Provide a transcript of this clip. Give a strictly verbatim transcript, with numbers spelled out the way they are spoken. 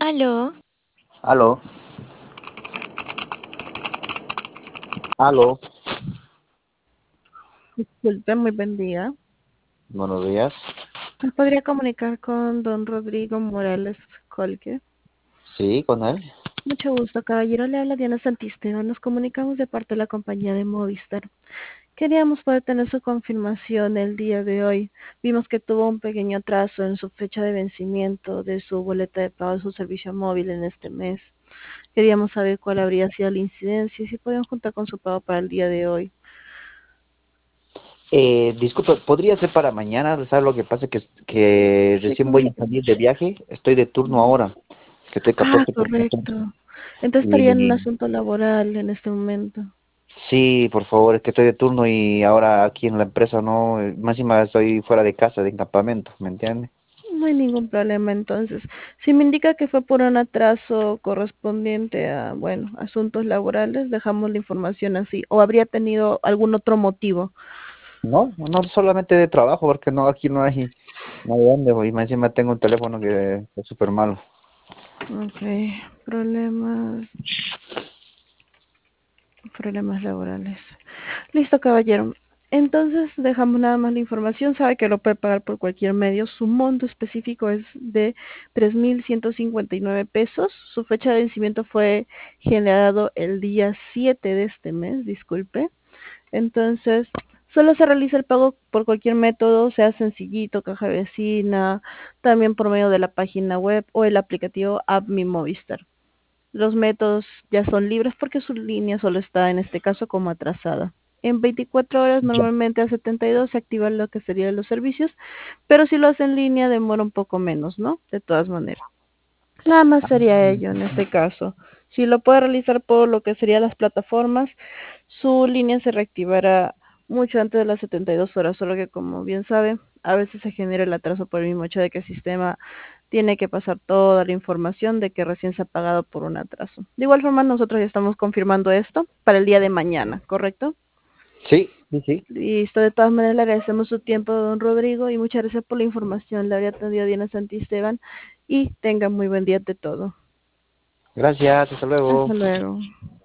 Aló, Aló, aló, disculpe, muy buen día. buenos días. ¿Me podría comunicar con don Rodrigo Morales Colque? Sí, con él. Mucho gusto, caballero. Le habla Diana Santisteban. Nos comunicamos de parte de la compañía de Movistar. Queríamos poder tener su confirmación el día de hoy. Vimos que tuvo un pequeño atraso en su fecha de vencimiento de su boleta de pago de su servicio móvil en este mes. Queríamos saber cuál habría sido la incidencia y si podíamos contar con su pago para el día de hoy. Eh, disculpe, ¿podría ser para mañana? ¿Sabes lo que pasa? Que, que Sí, recién voy a salir de viaje, estoy de turno ahora, que estoy Ah, catorce por catorce. correcto. Entonces estaría en un Y asunto laboral en este momento. sí, por favor, es que estoy de turno y ahora aquí en la empresa no, eh, más encima estoy fuera de casa, de campamento, ¿me entiende? No hay ningún problema entonces. Si me indica que fue por un atraso correspondiente a, bueno, asuntos laborales, dejamos la información así. ¿O habría tenido algún otro motivo? No, no solamente de trabajo, porque no, aquí no hay, no hay dónde, y más encima tengo un teléfono que es súper malo. Ok, problemas, problemas laborales. Listo, caballero. Entonces dejamos nada más la información. Sabe que lo puede pagar por cualquier medio. Su monto específico es de tres mil ciento cincuenta y nueve pesos. Su fecha de vencimiento fue generado el día siete de este mes, disculpe. Entonces, solo se realiza el pago por cualquier método, sea sencillito, caja vecina, también por medio de la página web o el aplicativo App Mi Movistar. Los métodos ya son libres porque su línea solo está en este caso como atrasada. En veinticuatro horas, Ya. normalmente a setenta y dos se activan lo que serían los servicios, pero si lo hace en línea demora un poco menos, ¿no? De todas maneras. Nada más sería ello en este caso. Si lo puede realizar por lo que serían las plataformas, su línea se reactivará mucho antes de las setenta y dos horas, solo que como bien sabe, a veces se genera el atraso por el mismo hecho de que el sistema tiene que pasar toda la información de que recién se ha pagado por un atraso. De igual forma, nosotros ya estamos confirmando esto para el día de mañana, ¿correcto? Sí, sí, sí. Listo, de todas maneras le agradecemos su tiempo, don Rodrigo, y muchas gracias por la información. Le habría atendido Diana Santisteban y tenga muy buen día de todo. Gracias, hasta luego. Hasta luego.